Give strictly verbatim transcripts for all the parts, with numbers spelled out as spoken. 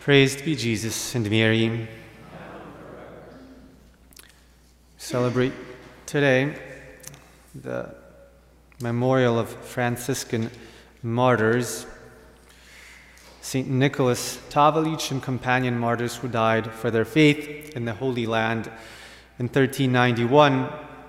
Praised be Jesus and Mary. Celebrate today the memorial of Franciscan martyrs, Saint Nicholas Tavalic and companion martyrs who died for their faith in the Holy Land in thirteen ninety-one.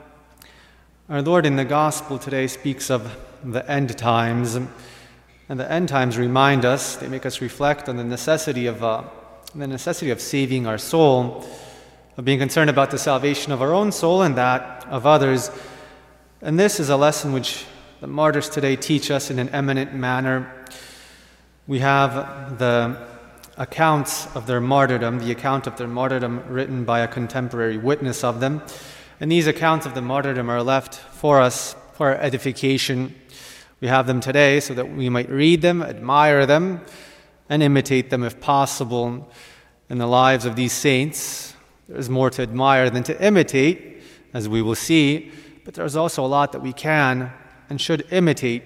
Our Lord in the Gospel today speaks of the end times, and the end times remind us, they make us reflect on the necessity of uh, the necessity of saving our soul, of being concerned about the salvation of our own soul and that of others. And this is a lesson which the martyrs today teach us in an eminent manner. We have the accounts of their martyrdom, the account of their martyrdom written by a contemporary witness of them. And these accounts of the martyrdom are left for us, for our edification. We have them today so that we might read them, admire them, and imitate them if possible. In the lives of these saints, there's more to admire than to imitate, as we will see, but there's also a lot that we can and should imitate.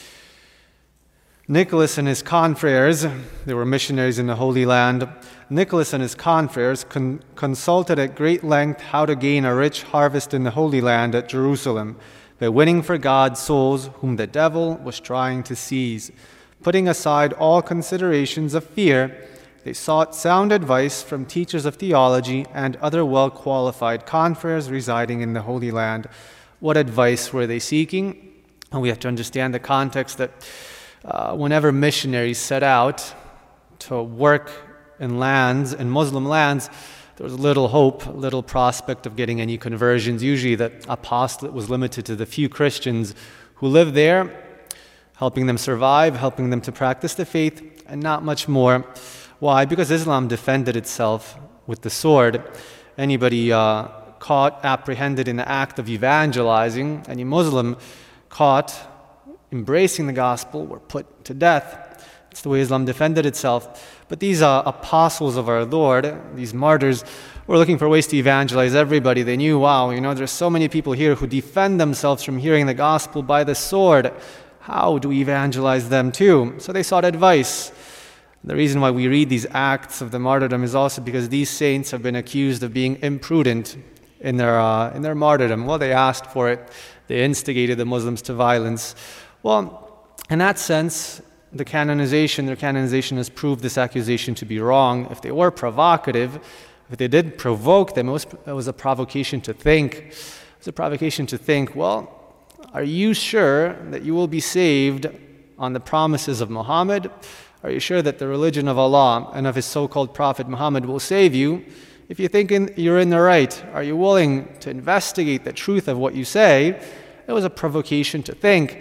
Nicholas and his confreres, they were missionaries in the Holy Land. Nicholas and his confreres con- consulted at great length how to gain a rich harvest in the Holy Land at Jerusalem by winning for God souls whom the devil was trying to seize. Putting aside all considerations of fear, they sought sound advice from teachers of theology and other well-qualified confreres residing in the Holy Land. What advice were they seeking? And we have to understand the context that uh, whenever missionaries set out to work in lands, in Muslim lands, there was little hope, little prospect of getting any conversions. Usually the apostolate was limited to the few Christians who lived there, helping them survive, helping them to practice the faith, and not much more. Why? Because Islam defended itself with the sword. Anybody uh, caught, apprehended in the act of evangelizing, any Muslim caught embracing the gospel were put to death. That's the way Islam defended itself. But these uh, apostles of our Lord, these martyrs, were looking for ways to evangelize everybody. They knew, wow, you know, there's so many people here who defend themselves from hearing the gospel by the sword. How do we evangelize them too? So they sought advice. The reason why we read these acts of the martyrdom is also because these saints have been accused of being imprudent in their uh, in their martyrdom. Well, they asked for it. They instigated the Muslims to violence. Well, in that sense, the canonization, their canonization has proved this accusation to be wrong. If they were provocative, if they did provoke them, it was, it was a provocation to think. It was a provocation to think, well, are you sure that you will be saved on the promises of Muhammad? Are you sure that the religion of Allah and of his so-called prophet Muhammad will save you? If you think in, you're in the right, are you willing to investigate the truth of what you say? It was a provocation to think.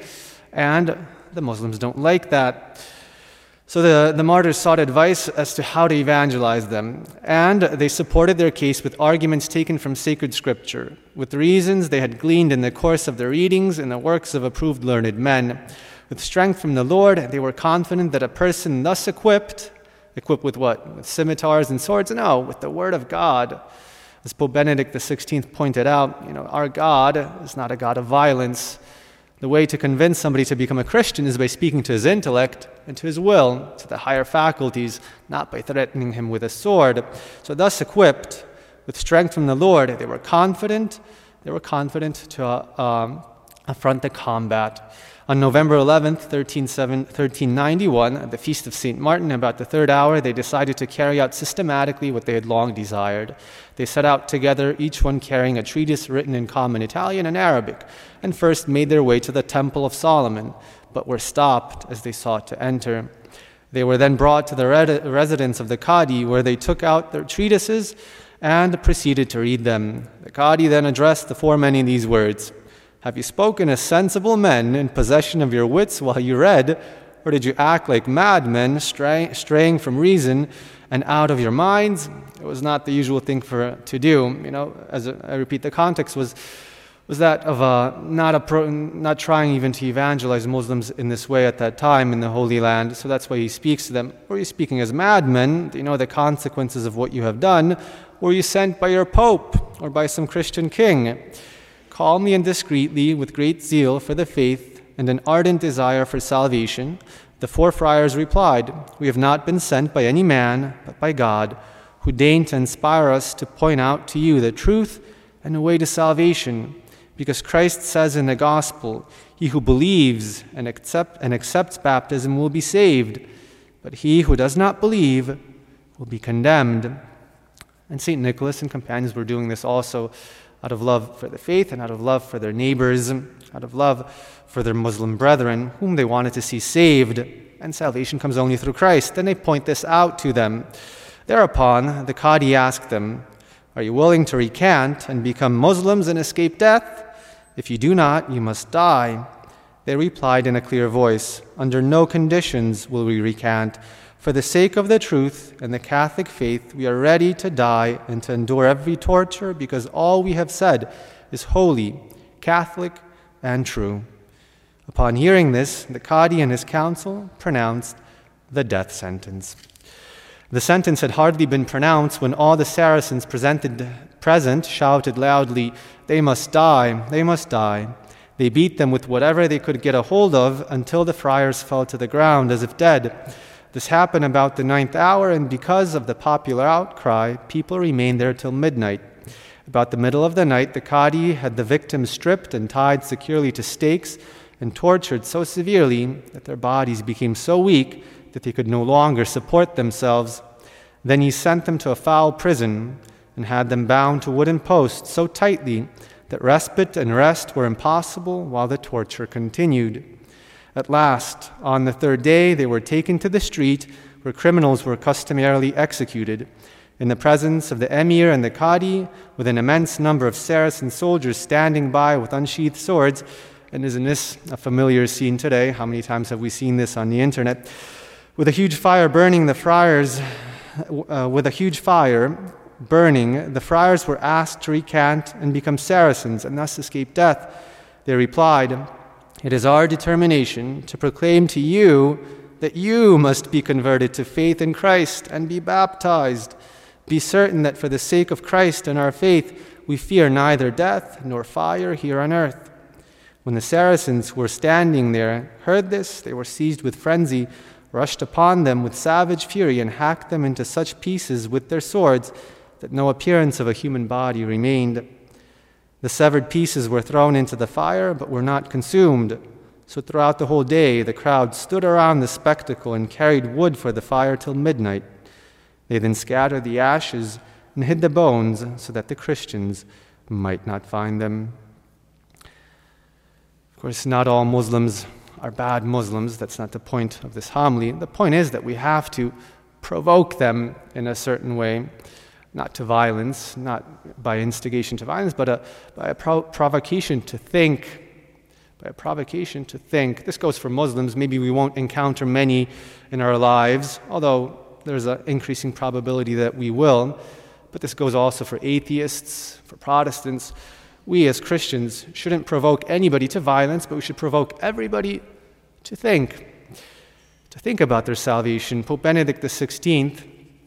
And the Muslims don't like that. So the, the martyrs sought advice as to how to evangelize them. And they supported their case with arguments taken from sacred scripture, with reasons they had gleaned in the course of their readings in the works of approved learned men. With strength from the Lord, they were confident that a person thus equipped, equipped with what? With scimitars and swords? No, with the word of God. As Pope Benedict the sixteenth pointed out, you know, our God is not a God of violence. The way to convince somebody to become a Christian is by speaking to his intellect and to his will, to the higher faculties, not by threatening him with a sword. So thus equipped with strength from the Lord, they were confident, they were confident to uh, um, affront the combat. On November eleventh, thirteen ninety-one, at the feast of Saint Martin, about the third hour, they decided to carry out systematically what they had long desired. They set out together, each one carrying a treatise written in common Italian and Arabic, and first made their way to the Temple of Solomon, but were stopped as they sought to enter. They were then brought to the re- residence of the Qadi, where they took out their treatises and proceeded to read them. The Qadi then addressed the four men in these words: "Have you spoken as sensible men in possession of your wits while you read, or did you act like madmen stray, straying from reason and out of your minds?" It was not the usual thing for to do. You know, as a, I repeat, the context was was that of a, not a pro, not trying even to evangelize Muslims in this way at that time in the Holy Land. So that's why he speaks to them. Were you speaking as madmen? Do you know the consequences of what you have done? Were you sent by your Pope or by some Christian king? Calmly and discreetly, with great zeal for the faith and an ardent desire for salvation, The four friars replied, "We have not been sent by any man, but by God, who deigned to inspire us to point out to you the truth and the way to salvation, because Christ says in the gospel, 'He who believes and, accept, and accepts baptism will be saved, but he who does not believe will be condemned.'" And Saint Nicholas and companions were doing this also out of love for the faith and out of love for their neighbors, out of love for their Muslim brethren, whom they wanted to see saved. And salvation comes only through Christ. Then they point this out to them. Thereupon, the Qadi asked them, "Are you willing to recant and become Muslims and escape death? If you do not, you must die." They replied in a clear voice, "Under no conditions will we recant. For the sake of the truth and the Catholic faith, we are ready to die and to endure every torture, because all we have said is holy, Catholic, and true." Upon hearing this, the Qadi and his council pronounced the death sentence. The sentence had hardly been pronounced when all the Saracens presented, present shouted loudly, "They must die, they must die." They beat them with whatever they could get a hold of until the friars fell to the ground as if dead. This happened about the ninth hour, and because of the popular outcry, people remained there till midnight. About the middle of the night, the Qadi had the victims stripped and tied securely to stakes and tortured so severely that their bodies became so weak that they could no longer support themselves. Then he sent them to a foul prison and had them bound to wooden posts so tightly that respite and rest were impossible while the torture continued. At last, on the third day, they were taken to the street where criminals were customarily executed, in the presence of the emir and the Qadi, with an immense number of Saracen soldiers standing by with unsheathed swords. And isn't this a familiar scene today? How many times have we seen this on the internet? With a huge fire burning, the friars, uh, with a huge fire burning, the friars were asked to recant and become Saracens and thus escape death. They replied, "It is our determination to proclaim to you that you must be converted to faith in Christ and be baptized. Be certain that for the sake of Christ and our faith, we fear neither death nor fire here on earth." When the Saracens who were standing there heard this, they were seized with frenzy, rushed upon them with savage fury, and hacked them into such pieces with their swords that no appearance of a human body remained. The severed pieces were thrown into the fire, but were not consumed. So throughout the whole day, the crowd stood around the spectacle and carried wood for the fire till midnight. They then scattered the ashes and hid the bones so that the Christians might not find them. Of course, not all Muslims are bad Muslims. That's not the point of this homily. The point is that we have to provoke them in a certain way, not to violence, not by instigation to violence, but a, by a pro- provocation to think, by a provocation to think. This goes for Muslims. Maybe we won't encounter many in our lives, although there's an increasing probability that we will. But this goes also for atheists, for Protestants. We as Christians shouldn't provoke anybody to violence, but we should provoke everybody to think, to think about their salvation. Pope Benedict the sixteenth,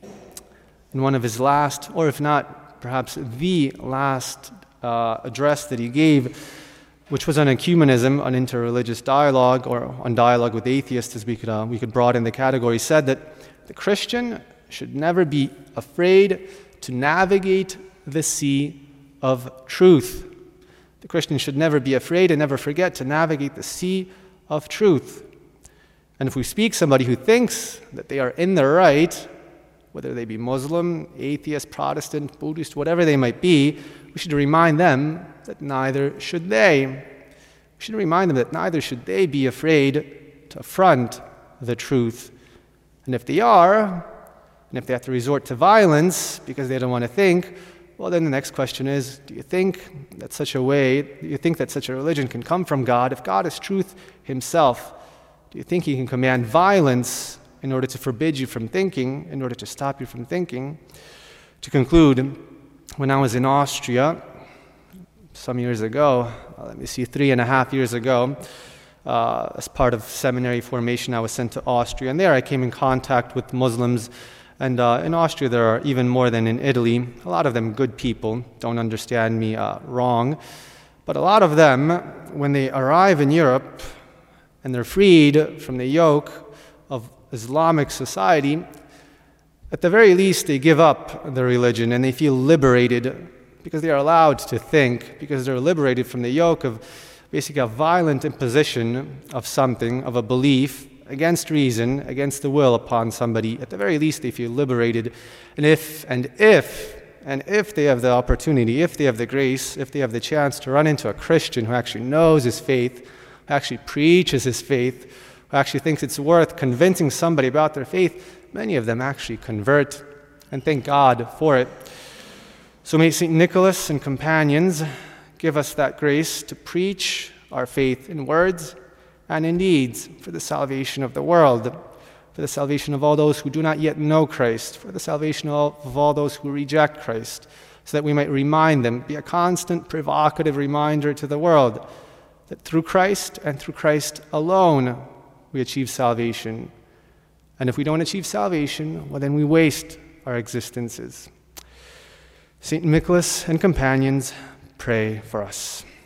in one of his last, or if not, perhaps the last uh, address that he gave, which was on ecumenism, on interreligious dialogue, or on dialogue with atheists, as we could, uh, we could broaden the category, said that the Christian should never be afraid to navigate the sea of truth. The Christian should never be afraid and never forget to navigate the sea of truth. And if we speak somebody who thinks that they are in the right, whether they be Muslim, atheist, Protestant, Buddhist, whatever they might be, we should remind them that neither should they. We should remind them that neither should they be afraid to affront the truth. And if they are, and if they have to resort to violence because they don't want to think, well, then the next question is, do you think that such a way, do you think that such a religion can come from God? If God is truth himself, do you think he can command violence in order to forbid you from thinking, in order to stop you from thinking? To conclude, when I was in Austria, some years ago, uh, let me see, three and a half years ago, uh, as part of seminary formation, I was sent to Austria, and there I came in contact with Muslims. And uh, in Austria, there are even more than in Italy. A lot of them good people, don't understand me uh, wrong. But a lot of them, when they arrive in Europe and they're freed from the yoke of Islamic society, at the very least, they give up their religion and they feel liberated because they are allowed to think, because they're liberated from the yoke of basically a violent imposition of something, of a belief, against reason, against the will upon somebody. At the very least, they feel liberated. And if, and if, and if they have the opportunity, if they have the grace, if they have the chance to run into a Christian who actually knows his faith, who actually preaches his faith, who actually thinks it's worth convincing somebody about their faith, many of them actually convert, and thank God for it. So may Saint Nicholas and companions give us that grace to preach our faith in words and in deeds for the salvation of the world, for the salvation of all those who do not yet know Christ, for the salvation of all, of all those who reject Christ, so that we might remind them, be a constant, provocative reminder to the world that through Christ and through Christ alone we achieve salvation. And if we don't achieve salvation, well, then we waste our existences. Saint Nicholas and companions, pray for us.